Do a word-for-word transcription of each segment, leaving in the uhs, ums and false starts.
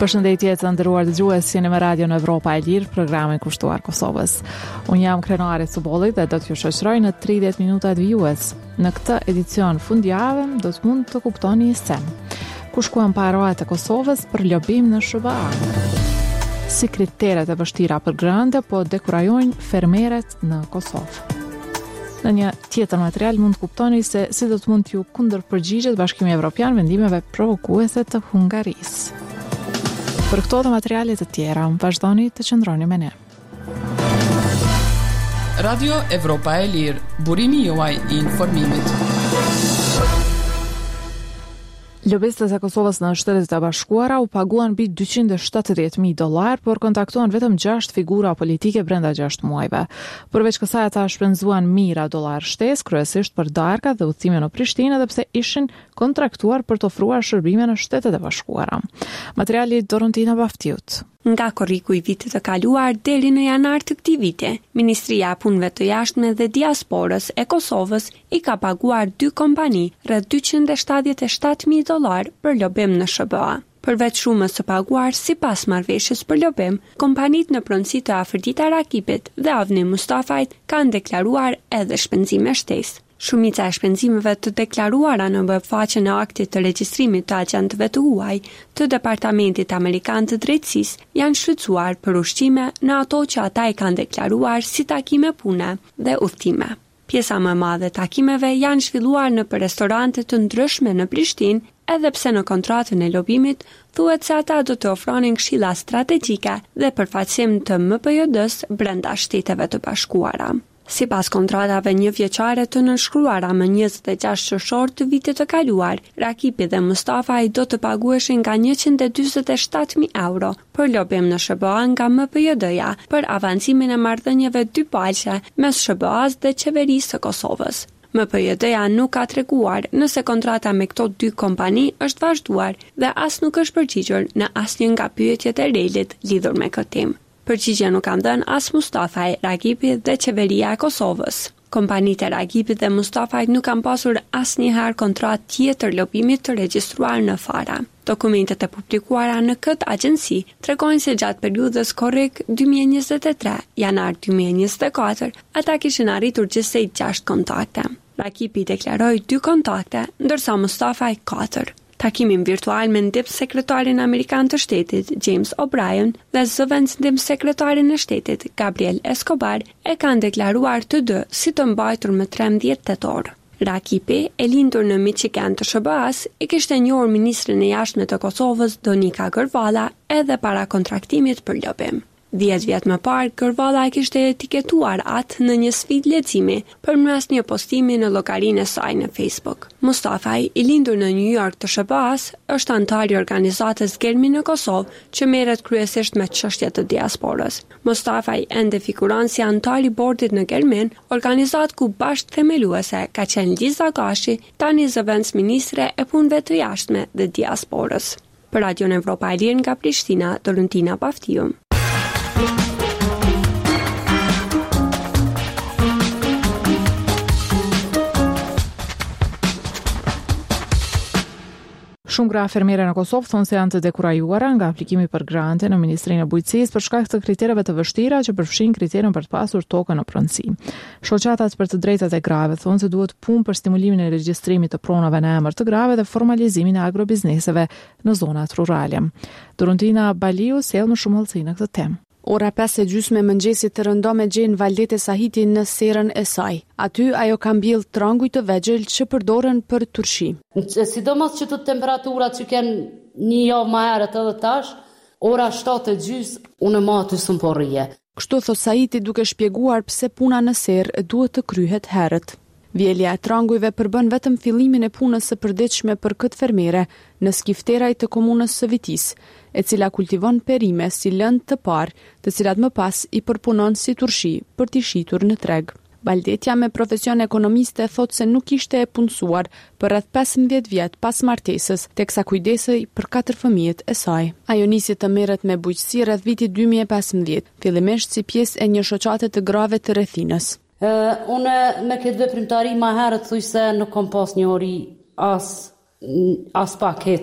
Përshëndetje të nderuar dëgjues, jeni me Radio në Evropa e Lirë, programin kushtuar Kosovës. Unë jam Krenare Cubolli dhe do t'ju shoqëroj në tridhjetë minuta të vijues. Në këtë edicion fundjavë do të mund të kuptoni se ku shkuan paraat e Kosovës për lobim në S B A. Si kriteret e vështira për grënte po dekurajojnë fermeret në Kosovë. Në një tjetër material mund të kuptoni se si do të mund t'ju kundërpërgjigjet Bashkimi Evropian vendimeve provokuese të Hungarisë. Për këto dhe materialet të tjera, vazhdoni të qëndroni me ne. Radio Evropa e Lirë, burimi juaj i informimit. Lobistët e Kosovës në Shtetet e Bashkuara u paguan mbi dyqind e shtatëdhjetë mijë dollar, por kontaktuan vetëm gjashtë figura politike brenda gjashtë muajve. Përveç kësaj ata shpenzuan mijëra dollar shtesë, kryesisht për darka dhe udhëtime në Prishtinë, edhe pse ishin kontraktuar për të ofruar shërbime në Shtetet e Bashkuara. Materiali Dorontina Baftiut. Nga korriku i vitit të kaluar deri në janar të këtij viti, Ministria e Punëve të Jashtme dhe Diasporës e Kosovës i ka paguar dy kompani rreth dyqind e shtatëdhjetë e shtatë mijë dollar për lobim në S B A. Përveç shumës së paguar sipas marrëveshjes për lobim, kompanitë në pronësi të Afërdita Rakipit dhe Avni Mustafait kanë deklaruar edhe shpenzime shtesë. Shumica e shpenzimeve të deklaruara në webfaqen e aktit të regjistrimit të agjentëve të huaj të Departamentit Amerikan të Drejtësisë janë shfrytzuar për ushqime në ato që ata i kanë deklaruar si takime pune dhe udhëtime. Pjesa më e madhe e takimeve janë zhvilluar në për restorante të ndryshme në Prishtinë, edhe pse në kontratën e lobimit thuhet se ata do të ofronin këshilla strategjike dhe përfaqësim të M P J D-s brenda Shteteve të Bashkuara. Sipas kontratave një vjeçare të nënshkruara më njëzet e gjashtë qershor të vitit të kaluar, Rakipi dhe Mustafaj do të paguheshin nga njëqind e dyzet e shtatë mijë euro për lobim në S B A nga M P J D-ja për avancimin e marrëdhënieve dypalqe mes S B A-s dhe qeverisë së Kosovës. M P J D-ja nuk ka treguar nëse kontrata me këto dy kompani është vazhduar dhe as nuk është përgjigjur në asnjë nga pyetjet e relit lidhur me këtë temë. Përgjigje nuk kanë dhënë as Mustafaj, Rakipi dhe qeveria e Kosovës. Kompanitë e Rakipit dhe Mustafajt nuk kanë pasur asnjëherë kontratë tjetër lobimit të regjistruar në fara. Dokumentet e publikuara në këtë agjenci tregojnë se gjatë periudhës korrik dy mijë e njëzet e tre janar dy mijë e njëzet e katër ata kishin arritur gjithsej gjashtë kontakte. Rakipi deklaroi dy kontakte, ndërsa Mustafaj katër. Takimin virtual me ndip sekretarin Amerikan të shtetit, James O'Brien, dhe zëvendës ndip sekretarin e shtetit, Gabriel Escobar, e kanë deklaruar të dy si të mbajtur më trembëdhjetë tetor. Rakipi, e lindur në Michigan të S B A-s, i kishte njohur ministrin e jashtme të Kosovës, Donika Gërvalla, edhe para kontraktimit për lobim. Dhjetë vjet më parë, Gërvalla e kishte etiketuar atë në një sfidë leximi përmes një postimi në llogarinë e saj në Facebook. Mustafaj, i lindur në New York të S B A-s, është antar i organizatës Gelmi në Kosovë, që merret kryesisht me çështjet të diasporës. Mustafaj ende figuron si antar i bordit në Gelmin, organizatë ku bashkë themeluese ka qenë Liza Gashi, tani zëvendës ministre e punëve të jashtme dhe diasporës. Për Radio Evropa e Lirë nga Prishtina, Dorontina Baftiu. Shumë gra fermiere në Kosovë thonë se janë të dekurajuara nga aplikimi për grante në Ministrinë e Bujqësisë për shkak të kritereve të vështira që përfshin kriterin për të pasur tokën në pronësi. Shoqatat për të drejtat e grave thonë se duhet punë për stimulimin e regjistrimit të pronave në emër të grave dhe formalizimin e agrobizneseve në zonat rurale. Dorontina Baliu sjell më shumë hollësi në këtë temë. Ora pesë e gjysmë e mëngjesit të rëndo me gjenë Valdete Sahiti në serën e saj. Aty ajo ka mbill tranguj të vegjël që përdoren për turshi. Sidomos që të temperaturat që kanë një javë më herët edhe tash, ora shtatë e gjysmë unë më aty s'm po rrije. Kështu thot Sahiti duke shpjeguar pse puna në serë duhet të kryhet herët. Vjelja e trangujve përbën vetëm fillimin e punës së përditshme për këtë fermere në skifteraj të komunës së Vitis, e cila kultivon perime si lëndë të parë, të cilat më pas i përpunon si turshi për t'i shitur në treg. Baldetja me profesion ekonomiste thot se nuk ishte e punësuar për rreth pesëmbëdhjetë vjet pas martesës, teksa kujdesej për katër fëmijët e saj. Ajo nisi të merret me bujqësi rreth vitit dy mijë e pesëmbëdhjetë, fillimisht si pjesë e një shoqate të grave të rrethinës. Uh, unë me këtë veprimtari ma herët thuj se nuk kom pas një ori as, as pak heq.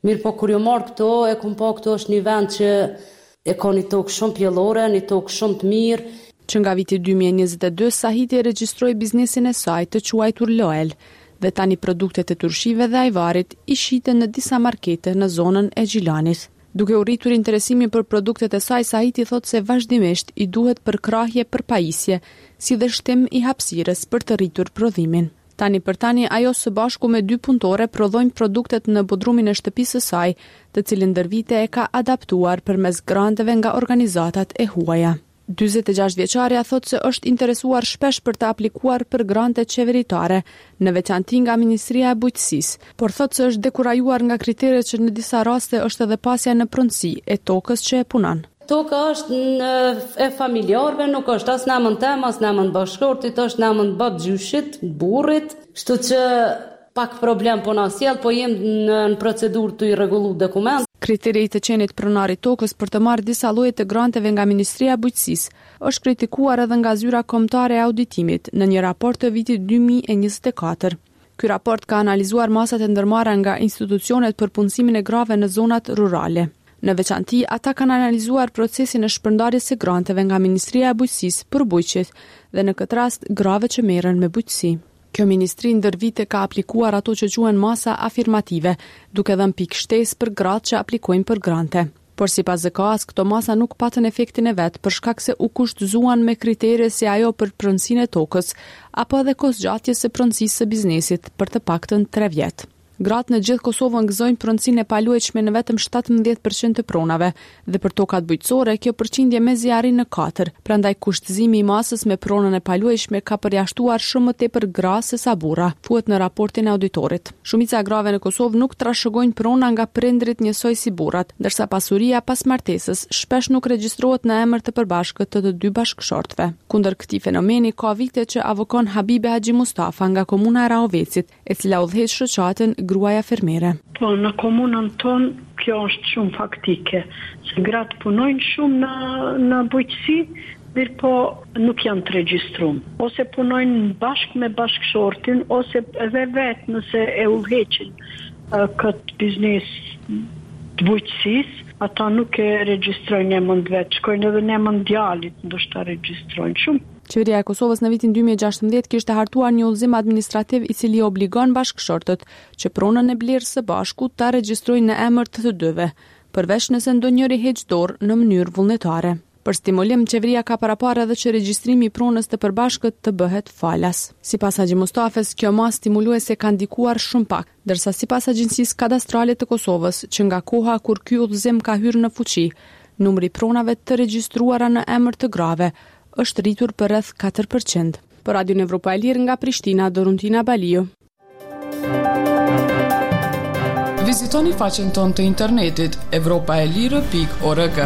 Mirë po kur jo marrë këto, e kom pa këto është një vend që e ka një tokë shumë pjellore, një tokë shumë të mirë. Që nga viti dy mijë e njëzet e dy, Sahiti e regjistroi biznesin e saj të quajtur Loel, dhe tani produktet e turshive dhe ajvarit i shiten në disa markete në zonën e Gjilanit. Duke u rritur interesimin për produktet e saj, Sahiti thot se vazhdimisht i duhet përkrahje për pajisje, si dhe shtim i hapësirës për të rritur prodhimin. Tani për tani, ajo së bashku me dy punëtore prodhojnë produktet në bodrumin e shtëpisë së saj, të cilin ndër vite e ka adaptuar përmes granteve nga organizatat e huaja. dyzet e gjashtë vjeçaria thot se është interesuar shpesh për të aplikuar për grante qeveritare, në veçanti nga Ministria e Bujqësisë, por thot se është dekurajuar nga kriteret që në disa raste është edhe pasja në pronësi e tokës që e punon. Toka është në e familjarve, nuk është as në emën tem, as në emën bashkëshortit, është në emën babgjyshit, burrit, kështu që pak problem po na sjell, po jem në, në procedurë të i rregullu dokument. Kriteri i të qenit pronari tokës për të marrë disa lloje të granteve nga Ministria e Bujqësisë është kritikuar edhe nga zyra kombëtare e auditimit në një raport të vitit dy mijë e njëzet e katër. Ky raport ka analizuar masat e ndërmarra nga institucionet për punësimin e grave në zonat rurale. Në veçanti, ata kanë analizuar procesin e shpërndarjes së granteve nga Ministria e Bujqësisë për bujqjet dhe në këtë rast grave që merren me bujqësi. Kjo ministri ndër vite ka aplikuar ato që quhen masa afirmative, duke dhënë pikë shtesë për gratë që aplikojnë për grante. Por sipas Z K A-s, këto masa nuk patën efektin e vet për shkak se u kushtzuan me kritere si ajo për pronësinë e tokës, apo edhe kosgjatjes së pronësisë së biznesit për të paktën tre vjet. Gratë në gjithë Kosovën gëzojnë pronësinë e paluajtshme në vetëm shtatëmbëdhjetë përqind të pronave dhe për tokat bujqësore kjo përqindje mezi arrin në katër. Prandaj kushtëzimi i masës me pronën e paluajtshme ka përjashtuar shumë më tepër gra se sa burra, thuhet në raportin e auditorit. Shumica e grave në Kosovë nuk trashëgojnë prona nga prindrit njësoj si burrat, ndërsa pasuria pas martesës shpesh nuk regjistrohet në emër të përbashkët të të dy bashkëshortëve. Kundër këtij fenomeni ka vite që avokon Habibe Haxhi Mustafa nga komuna e Rahovecit, e cila udhëheq shoqatën gruaja fermere. Po, në komunën tonë kjo është shumë faktike, se gratë punojnë shumë në, në bujqësi, mirë po nuk janë të regjistruar. Ose punojnë bashkë me bashkëshortin, ose edhe vetë nëse e udhëheqin uh, këtë biznes të bujqësisë, ata nuk e regjistrojnë emën vetë, shkojnë edhe në emën djalit, ndoshta regjistrojnë shumë. Qeveria e Kosovës në vitin dy mijë e gjashtëmbëdhjetë kishte hartuar një udhëzim administrativ i cili obligon bashkëshortët që pronën e blerës së bashku ta regjistrojnë në emër të të dyve, përveç nëse ndonjëri heq dorë në mënyrë vullnetare. Për stimulim, qeveria ka paraparë edhe që regjistrimi i pronës të përbashkët të bëhet falas. Sipas Haxhi Mustafës, kjo masë stimuluese ka ndikuar shumë pak, ndërsa sipas Agjencisë Kadastrale të Kosovës, që nga koha kur ky udhëzim ka hyrë në fuqi, numri i pronave të regjistruara në emër të grave është rritur për rreth katër përqind. Për Radion Evropa e Lirë nga Prishtina, Doruntina Baliu. Vizitoni faqen tonë të internetit evropa e lirë pikë org.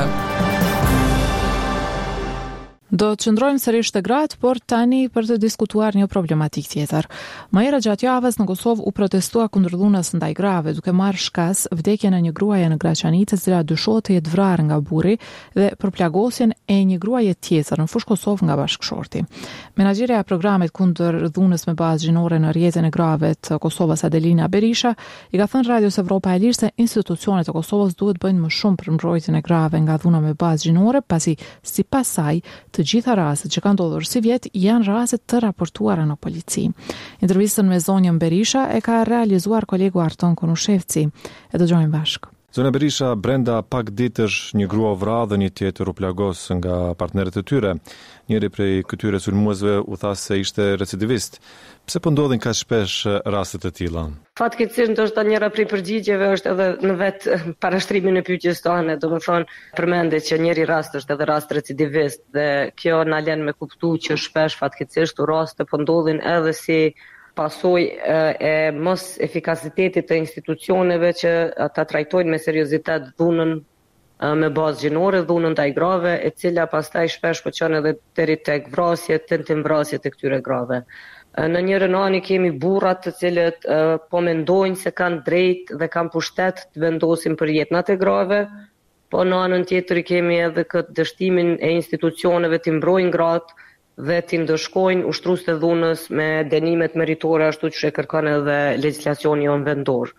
Do të qëndrojmë sërish të gratë, por tani për të diskutuar një problematik tjetër. Më herët gjatë javës në Kosovë u protestua kundër dhunës ndaj grave, duke marrë shkas vdekjen e një gruaje në Graçanitë, e cila dyshohet të jetë vrarë nga burri, dhe përplagosjen e një gruaje tjetër në fushë Kosovë nga bashkëshorti. Menaxherja e programit kundër dhunës me bazë gjinore në rrjetin e grave të Kosovës, Adelina Berisha, i ka thënë Radios Evropa e Lirë se institucionet e Kosovës duhet bëjnë më shumë për mbrojtjen e grave nga dhuna me bazë gjinore, pasi sipas saj të gjitha rastet që kanë ndodhur si vjet janë raste të raportuara në polici. Intervistën me zonjën Berisha e ka realizuar kolegu Arton Konushevci. E dëgjojmë bashkë. Zonja Berisha, brenda pak ditësh një grua vra dhe një tjetër u plagos nga partnerët e tyre. Njëri prej këtyre sulmuesve u tha se ishte recidivist. Pse po ndodhin kaq shpesh raste të tilla? Fatkeqësisht ndoshta njëra prej përgjigjeve është edhe në vetë parashtrimin e pyetjes tonë, domethënë përmendet që njëri rast është edhe rast recidivist dhe kjo na lën me kuptu që shpesh fatkeqësisht raste po ndodhin edhe si pasojë e mos efikasitetit të institucioneve që ata trajtojnë me seriozitet dhunën me bazë gjinore, dhunën ndaj grave, e cila pastaj shpesh po çon edhe deri tek vrasje, tentim vrasje të këtyre grave. Në njërin anë kemi burrat të cilët uh, po mendojnë se kanë drejt dhe kanë pushtet të vendosin për jetënat e grave, po në anën tjetër kemi edhe këtë dështimin e institucioneve të mbrojnë gratë dhe të ndëshkojnë ushtrues të dhunës me dënimet meritore ashtu që e kërkon edhe legjislacioni jon vendor. Është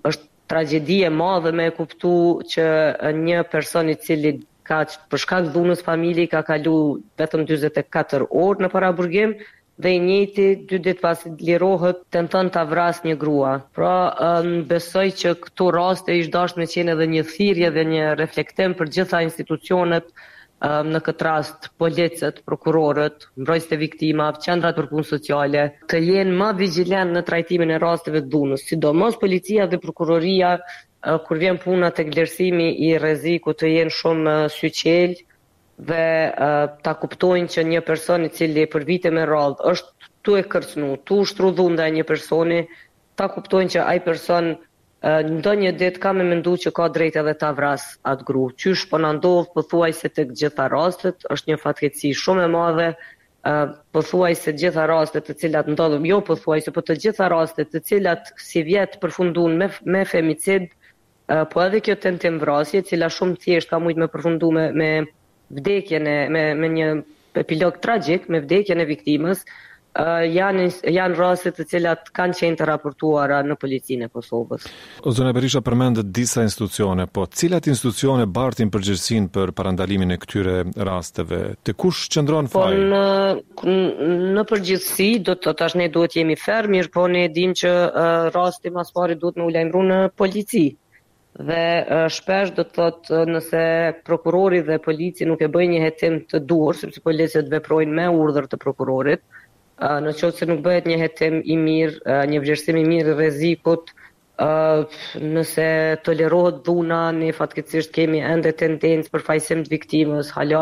tragjedi e madhe me e kuptu që një person i cili ka për shkak të dhunës familje ka kalu vetëm dyzet e katër orë në paraburgim dhe i njëjti dy ditë pasi lirohet tenton ta vrasë një grua. Pra um, besoj që këto raste ish dashur me qenë edhe një thirrje dhe një reflektim për gjitha institucionet, um, në këtë rast policët, prokurorët, mbrojtësit e viktimave, qendrat për punë sociale, të jenë më vigjilent në trajtimin e rasteve të dhunës, sidomos policia dhe prokuroria uh, kur vjen puna tek vlerësimi i rrezikut të jenë shumë uh, syqel dhe uh, ta kuptojnë që një person i cili për vite me radhë është tu e kërcnu, tu ushtru dhunë ndaj një personi, ta kuptojnë që ai person uh, ndonjë ditë ka me mendu që ka drejt edhe ta vras atë gru. Qysh po na ndodh pothuajse tek gjitha rastet, është një fatkeqësi shumë e madhe, uh, pothuajse gjitha rastet të cilat ndodhin, jo pothuajse, po të gjitha rastet të cilat si vjet përfundun me me femicid, uh, po edhe kjo tentim vrasje, e cila shumë thjesht ka mujt me përfundu me, me vdekjen e me, me një epilog tragjik, me vdekjen e viktimës, uh, janë janë raste të cilat kanë qenë të raportuara në policinë e Kosovës. Zona Berisha përmendet disa institucione, po cilat institucione bartin përgjegjësinë për parandalimin e këtyre rasteve? Te kush qëndron faji? Po në, në përgjithësi do të tash ne duhet jemi ferm, mirë po ne dim që uh, rasti mas pari duhet me u lajmëru në polici. Dhe uh, shpesh do të thotë nëse prokurori dhe polici nuk e bëjnë një hetim të duhur, sepse policët veprojnë me urdhër të prokurorit, uh, në qoftë se nuk bëhet një hetim i mirë, uh, një vlerësim i mirë i rrezikut, uh, nëse tolerohet dhuna, ne fatkeqësisht kemi ende tendencë për fajsim të viktimës, hala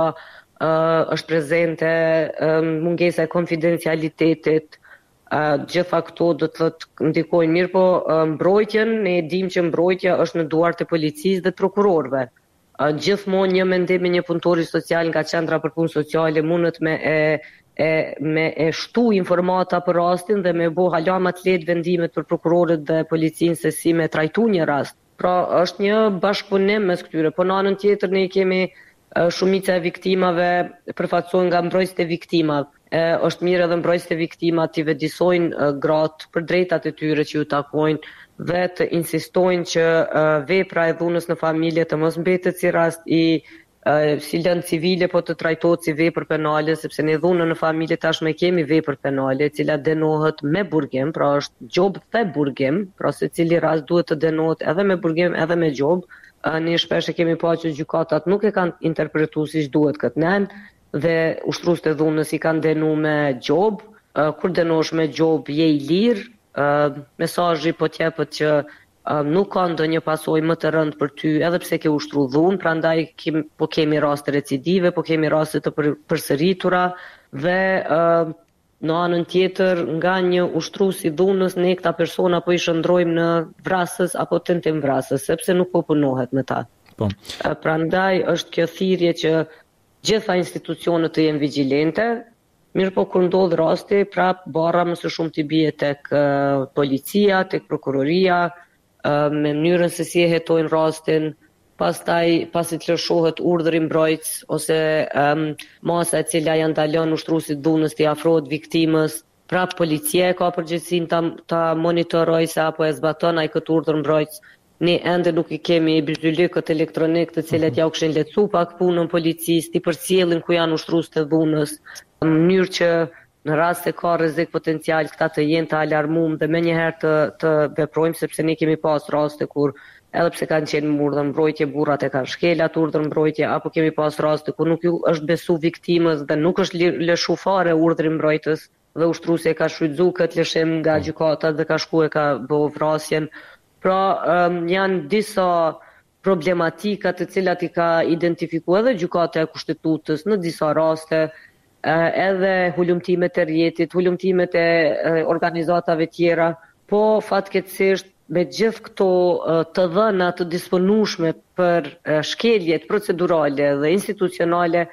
uh, është prezente um, mungesa e konfidencialitetit. Uh, gjitha këto do të thotë ndikojnë mirë, po uh, mbrojtjen, ne dim që mbrojtja është në duart e policisë dhe të prokurorëve. Uh, gjithmonë një mendim i një punëtori social nga qendra për punë sociale mundet me e, e, me e shtu informata për rastin dhe me bo hala më të lehtë vendimet për prokurorët dhe policinë se si me trajtu një rast. Pra është një bashkëpunim mes këtyre, po në anën tjetër ne kemi uh, shumica e viktimave përfaqësohen nga mbrojtësit e viktimave. E, është mirë edhe mbrojtësit e viktimat t'i vedisojnë uh, gratë për drejtat e tyre që ju takojnë dhe të insistojnë që uh, vepra e dhunës në familje të mos mbetet si rast i uh, si lëndë civile, po të trajtohet si vepër penale, sepse ne dhunën në familje tashmë kemi vepër penale, e cila denohet me burgim, pra është gjob dhe burgim, pra se cili rast duhet të denohet edhe me burgim edhe me gjob. Uh, ne shpesh e kemi pa që gjykatat nuk e kanë interpretuar siç duhet këtë nen, dhe ushtruesit e dhunës i kanë denu me gjob, uh, kur denosh me gjob je i lirë, uh, mesazhi po t'jepet që uh, nuk ka ndonjë pasojë më të rëndë për ty edhe pse ke ushtru dhunë, prandaj kem, po kemi raste recidive, po kemi raste të për, përsëritura dhe uh, në anën tjetër nga një ushtrues i dhunës ne këta persona po i shndrojmë në vrasës apo tentim vrasës, sepse nuk po punohet me ta. Po. Uh, prandaj është kjo thirrje që gjitha institucionet të jenë vigjilente, mirë po kur ndodh rasti, prap barra më së shumë t'i bie tek uh, policia, tek prokuroria, uh, me mënyrën se si e hetojnë rastin, pastaj pasi të lëshohet urdhri mbrojtës ose um, masa e cila ja ndalon ushtruesit dhunës t'i afrohet viktimës, prap policia ka përgjegjësinë ta, ta monitorojë se apo e zbaton ai këtë urdhër mbrojtës. Ne ende nuk i kemi bizylikët elektronik të cilet ja u kishin lehtësu pak punën policisë, ti përcjellin ku janë ushtruesit të dhunës, në mënyrë që në rast se ka rrezik potencial këta të jenë të alarmuar dhe menjëherë të të veprojmë, sepse ne kemi pas raste kur edhe pse kanë qenë me urdhër mbrojtje, burrat e kanë shkelat urdhër mbrojtje, apo kemi pas raste ku nuk ju është besu viktimës dhe nuk është lëshu fare urdhri mbrojtës dhe ushtruesi e ka shfrytzuar këtë lëshim nga gjykata dhe ka shkuar e ka bëu vrasjen. Pra um, janë disa problematika të cilat i ka identifikuar edhe gjykata e kushtetutës në disa raste, uh, edhe hulumtimet e rjetit, hulumtimet e uh, organizatave tjera, po fatkeqësisht me gjithë këto uh, të dhëna të disponueshme për uh, shkeljet procedurale dhe institucionale,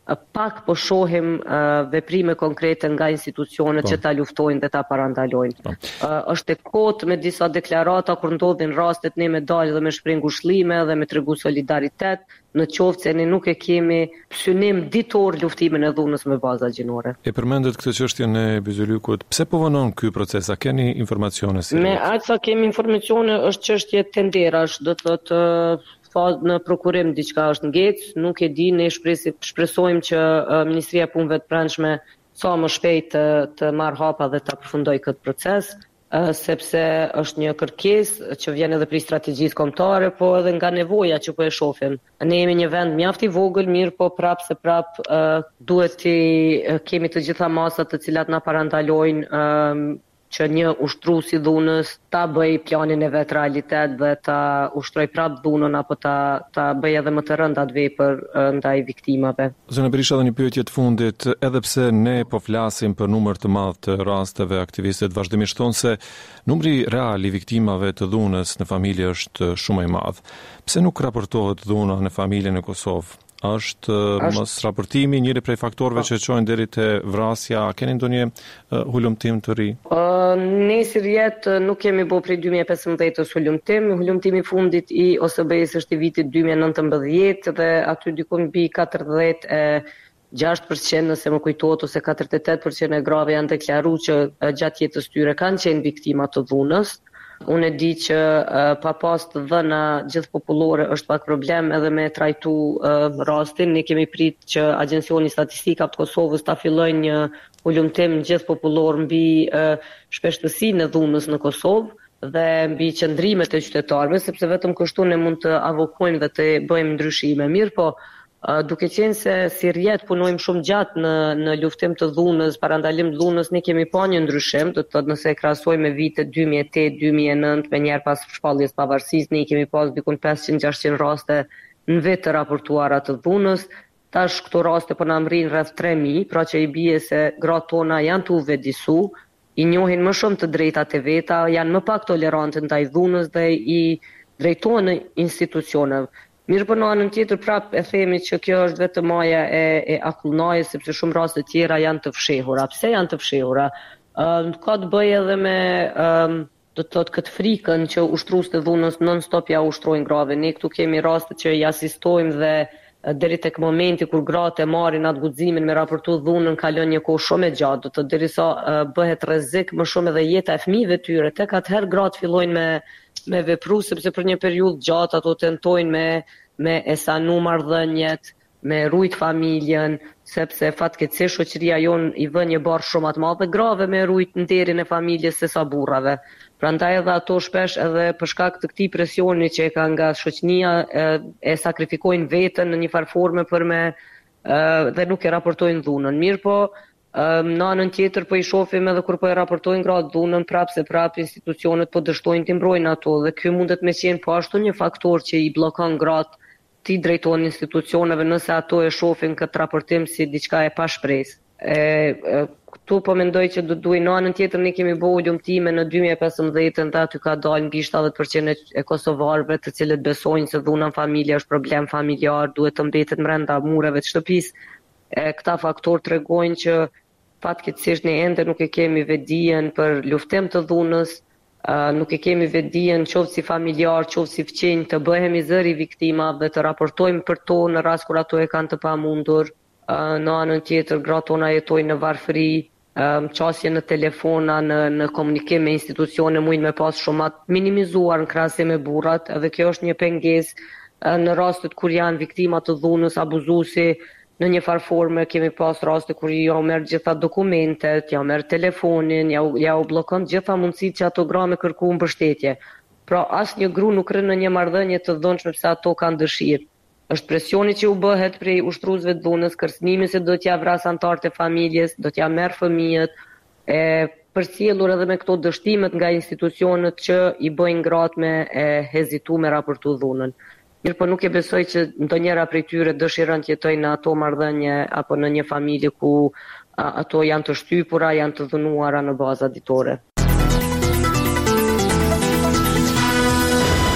pak po shohim uh, veprime konkrete nga institucionet që ta luftojnë dhe ta parandalojnë. Uh, është e kotë me disa deklarata kur ndodhin rastet ne me dalë dhe me shpreh ngushëllime dhe me tregu solidaritet, në qoftë se ne nuk e kemi synim ditor luftimin e dhunës me baza gjinore. E përmendet këtë çështjen e Byzylykut, pse po vonon ky proces? A keni informacione si? Me aq sa kemi informacione është çështje tenderash, do të thotë në prokurim diçka është ngec, nuk e di, ne shpresojmë që uh, Ministria e Punëve të Brendshme sa më shpejt të, të marrë hapa dhe të përfundoj këtë proces, uh, sepse është një kërkesë që vjen edhe prej strategjisë kombëtare, po edhe nga nevoja që po e shohim. Ne jemi një vend mjaft i vogël, mirë, po prap se prap uh, duhet të uh, kemi të gjitha masat të cilat na parandalojnë uh, që një ushtrues i dhunës ta bëj planin e vet realitet dhe ta ushtroj prap dhunën apo ta ta bëj edhe më të rënda të vepër ndaj viktimave. Zona Berisha, edhe një pyetje të fundit, edhe pse ne po flasim për numër të madh të rasteve, aktivistët vazhdimisht thonë se numri real i viktimave të dhunës në familje është shumë i madh. Pse nuk raportohet dhuna në familjen e Kosovë? Është mos raportimi njëri prej faktorëve që çojnë deri te vrasja? Keni ndonjë uh, hulumtim të ri? Uh, ne si rjet nuk kemi bërë prej dy mijë e pesëmbëdhjetë hulumtim. Hulumtimi i fundit i O S B-s është i vitit dy mijë e nëntëmbëdhjetë dhe aty diku mbi katërdhjetë e gjashtë përqind nëse më kujtohet ose katërdhjetë e tetë përqind e grave janë deklaruar që gjatë jetës tyre kanë qenë viktima të dhunës. Unë e di që uh, pa pas të dhëna gjithë popullore është pak problem edhe me trajtu uh, rastin. Ne kemi prit që Agjencioni Statistika të Kosovës ta fillojë një hulumtim gjithë popullor mbi uh, shpeshtësinë e dhunës në Kosovë dhe mbi qëndrimet e qytetarëve, sepse vetëm kështu ne mund të avokojmë dhe të bëjmë ndryshime. Mirë, po Uh, duke qenë se si rjet punojmë shumë gjatë në, në luftim të dhunës, parandalim të dhunës, ne kemi pa një ndryshim, do të thotë nëse e krahasojmë me vitet dy mijë e tetë dy mijë e nëntë, me njerë pas shpalljes pavarësisë, ne kemi pas dikun pesëqind gjashtëqind raste në vit të raportuara të dhunës. Tash këto raste po na mrin rreth tre mijë, pra që i bie se gratë tona janë të u vedisu, i njohin më shumë të drejtat e veta, janë më pak tolerante ndaj dhunës dhe i drejtohen në institucione. Mirë, për në anën tjetër prap e themi që kjo është vetëm maja e, e akullnajës, sepse shumë raste tjera janë të fshehura. Pse janë të fshehura? Uh, ka të bëjë edhe me um, do të thotë këtë frikën që ushtrues të dhunës non-stop ja ushtrojnë grave. Ne këtu kemi raste që i asistojmë dhe uh, deri tek momenti kur gratë e marrin atë guximin me raportu dhunën kalon një kohë shumë e gjatë, do të thotë derisa uh, bëhet rrezik më shumë edhe jeta e fëmijëve tyre. Tek atëherë gratë fillojnë me me vepru, sepse për një periudhë gjatë ato tentojnë me, me esanu marrëdhëniet, me rujt familjen, sepse fatkeqësisht shoqëria jon i vën një barë shumë atë madhe grave me rujt nderin e familjes se sa burrave. Prandaj edhe ato shpesh edhe për shkak të këtij presioni që e kanë nga shoqënia e, e sakrifikojnë veten në një farë forme për me e, dhe nuk e raportojnë dhunën. Mirë, po në anën tjetër po i shohim edhe kur po e raportojnë gratë dhunën, prap se prap institucionet po dështojnë të mbrojnë ato dhe ky mundet me qenë po ashtu një faktor që i bllokon gratë të drejtojnë institucioneve nëse ato e shohin këtë raportim si diçka e pashpresë. E, e këtu po mendoj që do duhet në anën tjetër ne kemi bëu hulumtime në dy mijë e pesëmbëdhjetë dhe aty ka dalë mbi shtatëdhjetë përqind e kosovarëve të cilët besojnë se dhuna në familje është problem familjar, duhet të mbetet brenda mureve të shtëpisë. E, këta faktor tregojnë që fatkeqësisht ne ende nuk e kemi vedijen për luftim të dhunës, uh, nuk e kemi vedijen qoftë si familjar, qoftë si fëmijë të bëhemi zëri viktimave dhe të raportojmë për to në rast kur ato e kanë të pamundur. Uh, në anën tjetër gratë tona jetojnë në varfëri, um, qasje në telefona, në, në komunikim me institucione mujnë me pas shumë atë minimizuar në krahasim me burrat, edhe kjo është një pengesë uh, në rastet kur janë viktima të dhunës, abuzuesi. Në një farë forme kemi pas raste kur ja u merr gjitha dokumentet, ja u merr telefonin, ja u, ja u bllokon gjitha mundësitë që ato gra me kërku mbështetje. Pra asnjë gru nuk rrin në një marrëdhënie të dhunshme pse ato kanë dëshirë. Është presioni që u bëhet prej ushtruesve të dhunës, kërcënimi se do t'ja vras anëtarët e familjes, do t'ja merr fëmijët, e përcjellur edhe me këto dështimet nga institucionet që i bëjnë gratë me e hezitu me raportu dhunën. Mirë, po nuk e besoj që ndonjëra prej tyre dëshiron të jetojnë në ato marrëdhënie apo në një familje ku a, ato janë të shtypura, janë të dhunuara në baza ditore.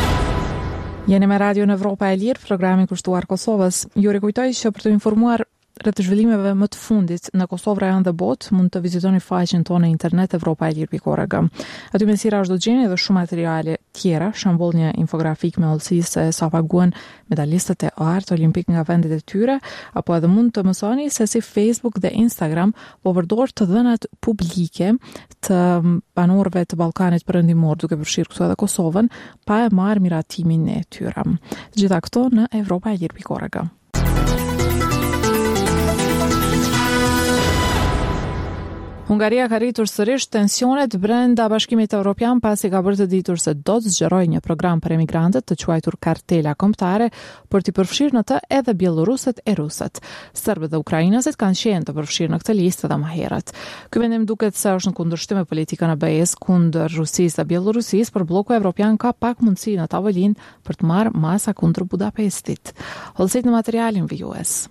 Jeni me Radio në Evropa e Lirë, programi kushtuar Kosovës. Ju rikujtoj që për të informuar Rreth zhvillimeve më të fundit në Kosovë, Rajon dhe botë, mund të vizitoni faqen tonë në internet europa e lirë pikë org. Aty mesira është do gjeni edhe shumë materiale tjera, shembull një infografik me hollësi se sa paguan medalistët e artë olimpik nga vendet e tyre, apo edhe mund të mësoni se si Facebook dhe Instagram po përdor të dhënat publike të banorëve të Ballkanit Perëndimor, duke përfshirë këtu edhe Kosovën, pa e marrë miratimin e tyre. Gjitha këto në europa e lirë pikë org. Hungaria ka rritur sërish tensionet brenda Bashkimit Evropian pasi ka bërë të ditur se do të zgjerojë një program për emigrantët të quajtur kartela kombëtare për të përfshirë në të edhe bieloruset e rusët. Serbët dhe ukrainësit kanë qenë të përfshirë në këtë listë edhe më herët. Ky vendim duket se është në kundërshtim me politikën e B E S kundër Rusisë dhe Bielorusisë, por bloku evropian ka pak mundësi në tavolinë për të marrë masa kundër Budapestit. Hollësit në materialin vijues.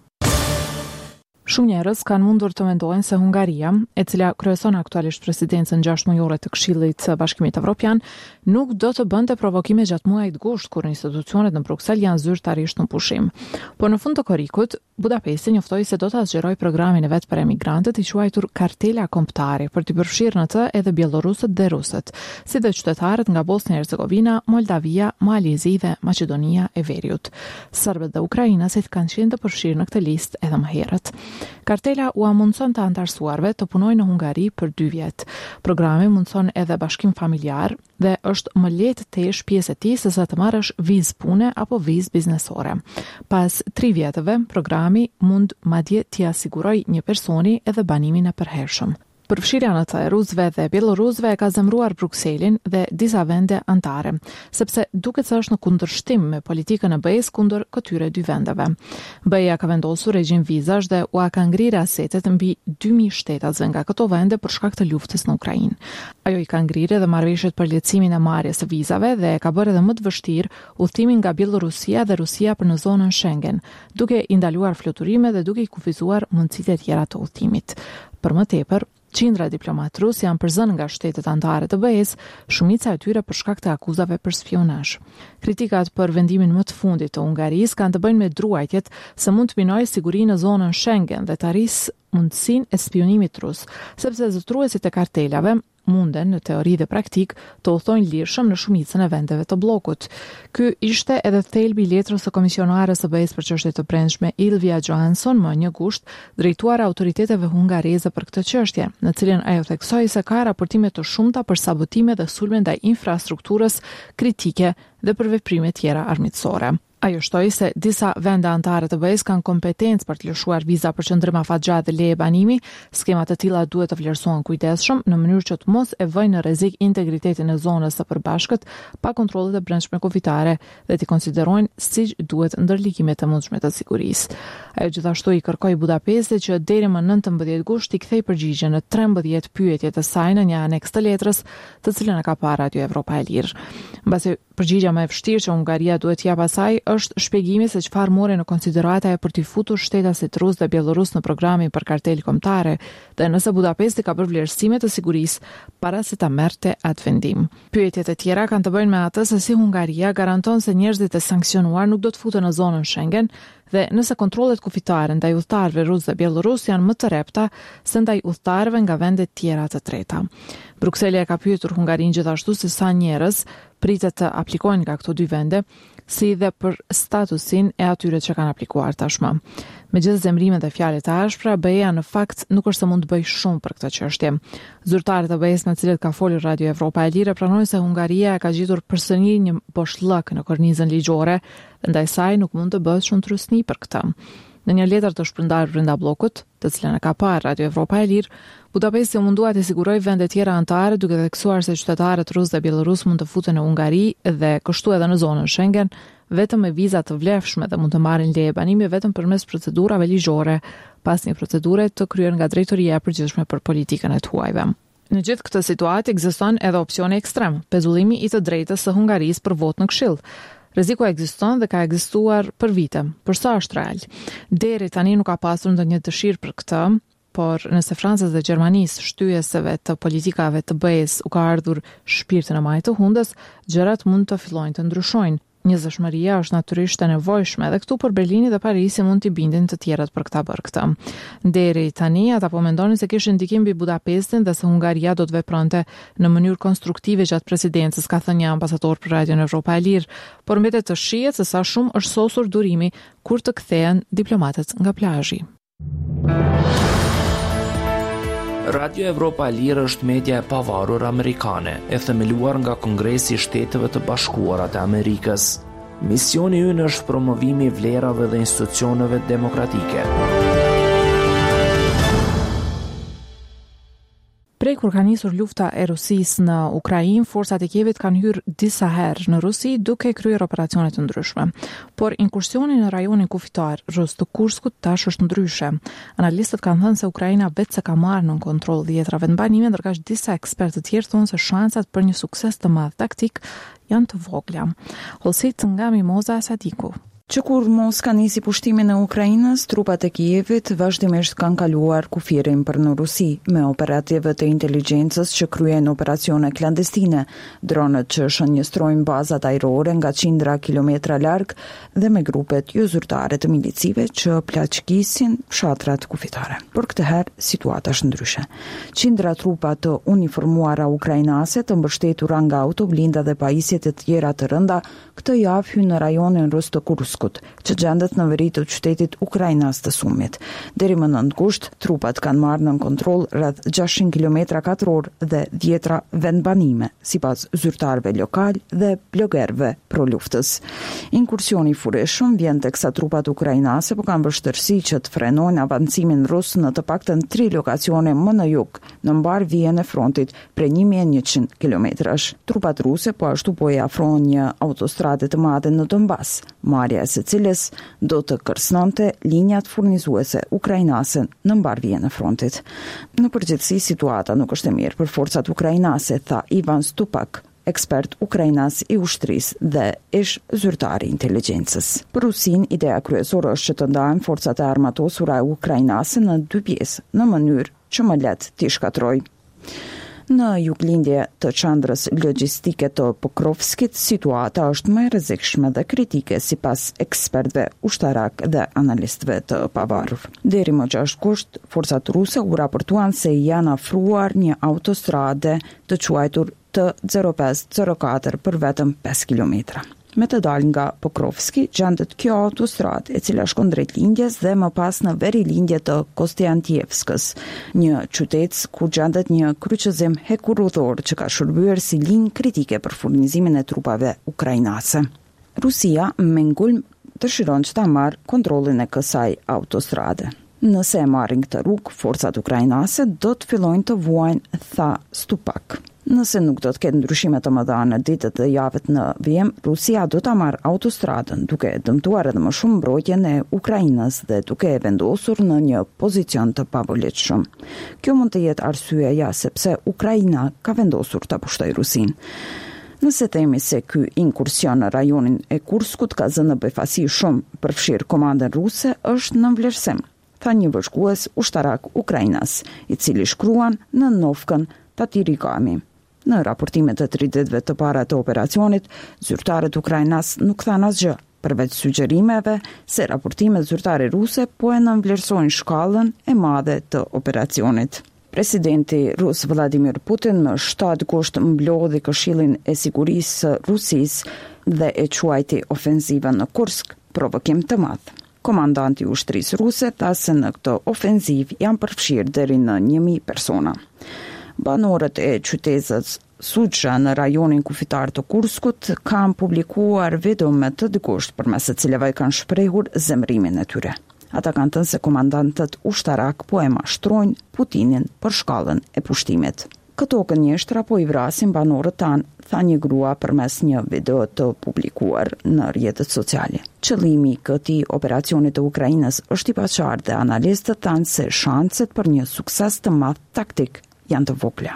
Shumë njerëz kanë mundur të mendojnë se Hungaria, e cila kryeson aktualisht presidencën gjashtë mujore të Këshillit të Bashkimit Evropian, nuk do të bënte provokime gjatë muajit gusht kur institucionet në Bruksel janë zyrtarisht në pushim. Por në fund të korikut, Budapesti njoftoi se do ta zgjerojë programin e vet për emigrantët i quajtur kartela kombëtare për të përfshirë në të edhe bielorusët dhe rusët, si dhe qytetarët nga Bosnia e Hercegovina, Moldavia, Malezi dhe Maqedonia e Veriut. Serbët dhe ukrainasit kanë qenë të përfshirë në këtë listë edhe më herët. Kartela u mundson të antarësuarve të punojnë në Hungari për dy vjet. Programi mundson edhe bashkim familjar dhe është më lehtë tesh pjesë e tij se sa të marrësh vizë pune apo vizë biznesore. Pas tri vjetëve, programi mund madje t'i asiguroj një personi edhe banimin e përhershëm. Përfshirja në të rusëve dhe bielorusëve ka zemruar Brukselin dhe disa vende anëtare, sepse duket se është në kundërshtim me politikën e B E S kundër këtyre dy vendeve. B E A ka vendosur regjim vizash dhe u ka ngrirë asetet mbi dy mijë shtetasve nga këto vende për shkak të luftës në Ukrainë. Ajo i ka ngrirë edhe marrëveshjet për lehtësimin e marrjes së vizave dhe ka bërë edhe më të vështirë udhëtimin nga Bielorusia dhe Rusia për në zonën Schengen, duke i ndaluar fluturime dhe duke i kufizuar mundësitë e tjera të udhëtimit. Për më tepër, qindra diplomatë rusë janë përzënë nga shtetet anëtare të B E S, shumica e tyre për shkak të akuzave për spionazh. Kritikat për vendimin më të fundit të Hungarisë kanë të bëjnë me druajtjet se mund të minojë sigurinë në zonën Schengen dhe të arrisë mundësinë e spionimit rus, sepse zotruesit e kartelave munden në teori dhe praktik të udhtojnë lirshëm në shumicën e vendeve të bllokut. Ky ishte edhe thelbi i letrës së komisionares së B E S për çështje të brendshme Ylvia Johansson më një gusht, drejtuar autoriteteve hungareze për këtë çështje, në cilën ajo theksoi se ka raportime të shumta për sabotime dhe sulme ndaj infrastrukturës kritike dhe për veprime tjera armiqësore. Ajo shtoi se disa vende anëtare të B E S kanë kompetencë për të lëshuar viza për qëndrim afatgjatë dhe leje banimi. Skema të tilla duhet të vlerësohen kujdesshëm në mënyrë që të mos e vëjnë në rrezik integritetin e zonës së përbashkët pa kontrollet e brendshme kufitare dhe të konsiderojnë siç duhet ndërligimet e mundshme të sigurisë. Ajo gjithashtu i kërkoi Budapestit që deri më nëntëmbëdhjetë gusht i kthej përgjigje në trembëdhjetë pyetje të saj në një aneks të letrës, të cilën e ka parë Radio Evropa e Lirë. Mbasi përgjigja më e vështirë që Hungaria duhet t'jap asaj është shpjegimi se çfarë mori në konsiderata e për t'i futur shtetasit rus dhe bielorus në programin për kartel kombëtare dhe nëse Budapesti ka bërë vlerësime të sigurisë para se ta merrte atë vendim. Pyetjet e tjera kanë të bëjnë me atë se si Hungaria garanton se njerëzit e sanksionuar nuk do të futen në zonën Schengen dhe nëse kontrollet kufitare ndaj udhëtarëve rus dhe bielorus janë më të repta se ndaj udhëtarëve nga vende tjera të treta. Brukseli e ka pyetur Hungarinë gjithashtu se sa njerëz pritet të aplikojnë nga këto dy vende, si dhe për statusin e atyre që kanë aplikuar tashmë. Me gjithë zemrimet dhe fjalët e ashpra, B E A në fakt nuk është se mund të bëjë shumë për këtë çështje. Zyrtarët e B E S me të cilët ka folur Radio Evropa e Lirë pranojnë se Hungaria ka gjetur përsëri një boshllëk në kornizën ligjore, dhe ndaj saj nuk mund të bëhet shumë trusni për këtë. Në një letër të shpërndarë brenda bllokut, të cilën e ka parë Radio Evropa e Lirë, Budapesti u mundua të sigurojë vende tjera anëtare duke theksuar se qytetarët rus dhe bielorus mund të futen në Hungari dhe kështu edhe në zonën Schengen vetëm me viza të vlefshme dhe mund të marrin leje banimi vetëm përmes procedurave ligjore, pas një procedure të kryer nga drejtoria e përgjithshme për politikën e huajve. Në gjithë këtë situatë ekziston edhe opsioni ekstrem, pezullimi i të drejtës së Hungarisë për votë në Këshill. Rreziku ekziston dhe ka ekzistuar për vite, por sa është real? Deri tani nuk ka pasur ndonjë dëshirë për këtë, por nëse Francës dhe Gjermanisë, shtyeseve të politikave të B E S, u ka ardhur shpirti në majë të hundës, gjërat mund të fillojnë të ndryshojnë. Njerëzishmëria është natyrisht e nevojshme dhe këtu për Berlini dhe Parisi mund t'i bindin të tjerat për këtë bërë këtë. Deri tani ata po mendonin se kishin ndikim mbi Budapestin dhe se Hungaria do të vepronte në mënyrë konstruktive gjatë presidencës, ka thënë një ambasador për Radion Evropa e Lirë, por mbetet të shihet se sa shumë është sosur durimi kur të kthehen diplomatët nga plazhi. Radio Evropa e Lirë është media e pavarur amerikane, e themeluar nga Kongresi i Shteteve të Bashkuara të Amerikës. Misioni ynë është promovimi i vlerave dhe institucioneve demokratike. Prej kur ka nisur lufta e Rusisë në Ukrainë, forcat e Kievit kanë hyrë disa herë në Rusi duke kryer operacione të ndryshme. Por inkursioni në rajonin kufitar rreth të Kurskut tash është ndryshe. Analistët kanë thënë se Ukraina vetë se ka marrë në kontroll dhjetra vendbanime, ndërkaq disa ekspertë të tjerë thonë se shancat për një sukses të madh taktik janë të vogla. Holsit nga Mimoza Sadiku. Që kur Moska nisi pushtimin e Ukrainës, trupat e Kievit vazhdimisht kanë kaluar kufirin për në Rusi, me operativët e inteligjencës që kryen operacione klandestine, dronët që shënjestrojnë bazat ajrore nga qindra kilometra larg dhe me grupet jo zyrtare të milicive që plaçkisin fshatrat kufitare. Por këtë herë situata është ndryshe. Qindra trupa të uniformuara ukrainase të mbështetura nga autoblinda dhe pajisjet e tjera të rënda, këtë javë hyn në rajonin rreth të Kurskut, që gjendet në veri të qytetit Ukrainas të Sumit. Deri më nëntë gusht, trupat kanë marrë në kontroll rreth gjashtëqind kilometra katror dhe dhjetra vendbanime, sipas zyrtarëve lokal dhe blogerëve pro luftës. Inkursioni i furishëm vjen teksa trupat ukrainase po kanë vështirësi që të frenojnë avancimin rus në të paktën tri lokacione më në jug, në mbar vijen e frontit prej një mijë e njëqind kilometrash. Trupat ruse po ashtu po i afrojnë një autostrade të madhe në Donbas, marrja së cilës do të kërcënonte linjat furnizuese ukrainase në mbarvjen e frontit. Në përgjithësi situata nuk është e mirë për forcat ukrainase, tha Ivan Stupak, ekspert ukrainas i ushtrisë dhe ish zyrtari i inteligjencës. Për Rusin, ideja kryesore është që të ndahen forcat e armatosura ukrainase në dy pjesë, në mënyrë që më lehtë t'i shkatrojë. Në juglindje të qendrës logjistike të Pokrovskit, situata është më e rrezikshme dhe kritike sipas ekspertëve ushtarak dhe analistëve të pavarur. Deri më gjashtë gusht, forcat ruse u raportuan se janë afruar një autostrade të quajtur T zero pesë zero katër për vetëm pesë kilometra. Me të dal nga Pokrovski, gjendet kjo autostradë, e cila shkon drejt lindjes dhe më pas në veri lindje të Kostiantjevskës, një qytet ku gjendet një kryqëzim hekurudhor që ka shërbyer si linjë kritike për furnizimin e trupave ukrainase. Rusia me ngulm dëshiron që ta marrë kontrollin e kësaj autostrade. Nëse e marrin këtë rrugë, forcat ukrainase do të fillojnë të vuajnë, tha Stupak. Nëse nuk do të ketë ndryshime të mëdha në ditët dhe javët në vijim, Rusia do ta marrë autostradën, duke dëmtuar edhe më shumë mbrojtjen e Ukrainës dhe duke e vendosur në një pozicion të pavolitshëm. Kjo mund të jetë arsyeja sepse Ukraina ka vendosur ta pushtojë Rusin. Nëse themi se ky inkursion në rajonin e Kurskut ka zënë befasi shumë përfshirë komandën ruse, është në vlerësim, tha një bashkues ushtarak Ukrainas, i cili shkruan në Novkën Tatirikami. Në raportimet e tri ditëve të para të operacionit, zyrtarët ukrainas nuk thanë asgjë, përveç sugjerimeve se raportimet zyrtare ruse po e nënvlerësojnë shkallën e madhe të operacionit. Presidenti rus Vladimir Putin në shtatë gusht mblodhi Këshillin e Sigurisë së Rusisë dhe e quajti ofenzivën në Kursk provokim të madh. Komandanti i ushtrisë ruse tha se në këtë ofenzivë janë përfshirë deri në një mijë persona. Banorët e qytetit Suxha në rajonin kufitar të Kurskut kanë publikuar videomet të dëgosht përmes të cilave kanë shprehur zemrimin e tyre. Ata kanë thënë se komandantët ushtarak po e mashtrojnë Putinin për shkallën e pushtimit. Këto kënjeshtra po i vrasin banorët tanë, tha një grua përmes një video të publikuar në rrjetet sociale. Qëllimi i këtij operacioni të Ukrainës është i paqartë dhe analistët thanë se shanset për një sukses të madh taktik janë të vogla.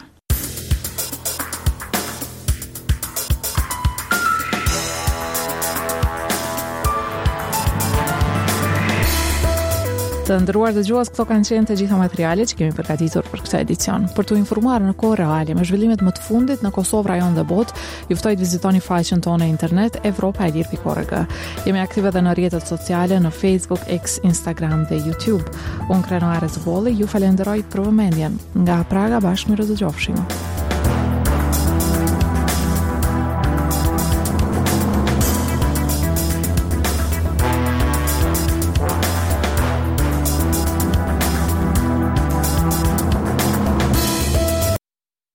Të Të nderuar dëgjues, këto kanë qenë të gjitha materialet që kemi përgatitur për këtë edicion. Për t'u informuar në kohë reale me zhvillimet më të fundit në Kosovë, rajon dhe botë, ju ftoj të vizitoni faqen tonë internet europa e lirë pikë org. Jemi aktive edhe në rrjetet sociale në Facebook, X, Instagram dhe YouTube. Unë Krenoare Zubolli ju falenderoj për vëmendjen. Nga Praga bashkë mirë dëgjofshim.